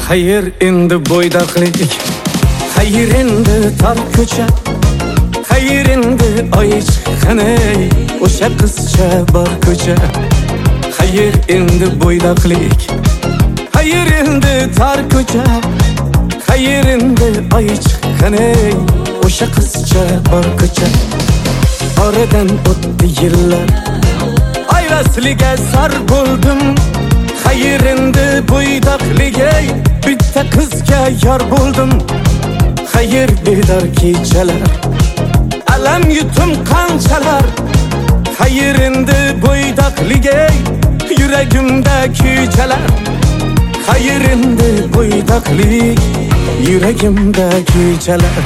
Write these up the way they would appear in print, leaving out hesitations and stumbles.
Hayır endi bo'ydoqlik, hayır endi tor ko'cha, hayır endi oy chiqqanay o'sha qizcha bor ko'cha. Hayır endi bo'ydoqlik, hayır endi tor ko'cha, hayır endi oy chiqqanay o'sha qizcha bor ko'cha. Oradan o'tdi yillar, ayrasliga sar bo'ldim. Hayır endi bo'ydoqliga bitta qizga yor bo'ldim. Hayır bedor kechalar, alam yutum qanchalar. Hayır endi bo'ydoqliga yuragimda kuychalar. Hayır endi bo'ydoqlik yuragimda kuychalar.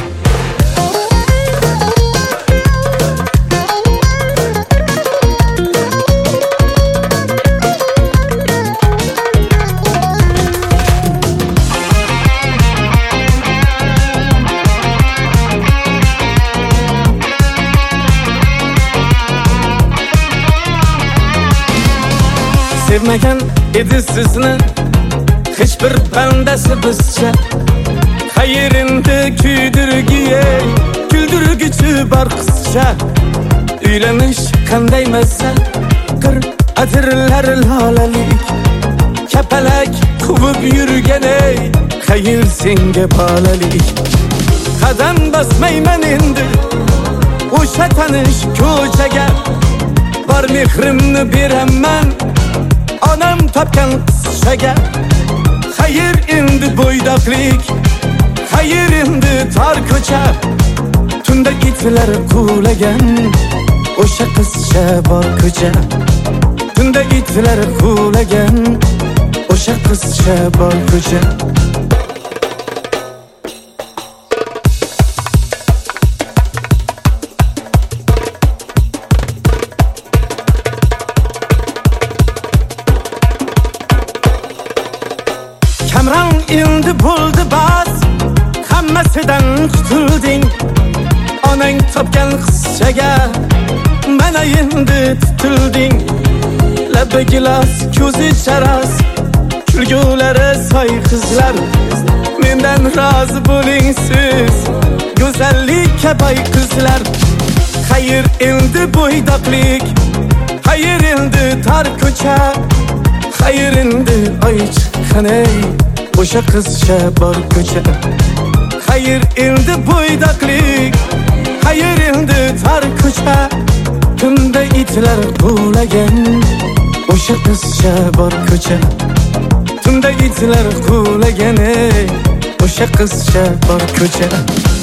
Sevmagan edi sizni hech bir bandasi bizcha. Hayır endi kuydirgichi bor qizcha. Uylanish qanday mazza, qir adirlar lolalik, kapalak quvib yurganay hayır senga bolalik. Qadam bosmayman endi o'sha tanish ko'chaga, bor mehrimni beraman onam topgan qizchaga. Hayır endi bo'ydoqlik, hayır endi tor ko'cha, tunda itlar quvlagan o'sha qizcha bor ko'cha. Tunda itlar quvlagan o'sha qizcha bor ko'cha. Kamron endi bo'ldi bas, hammasidan qutulding. Onang topgan qizchaga mana endi tutilding. Labi gilos, ko'zi charos, kulgulari soy qizlar. Mendan rozi bo'ling siz, go'zallikka boy qizlar. Hayır endi bo'ydoqlik, hayır endi tor ko'cha, hayır endi oy chiqqanay o'sha qizcha bor ko'cha. Hayır endi bo'ydoqlik, hayır endi tor ko'cha, tunda itlar quvlagan o'sha qizcha bor ko'cha. Tunda itlar quvlagan o'sha qizcha bor ko'cha.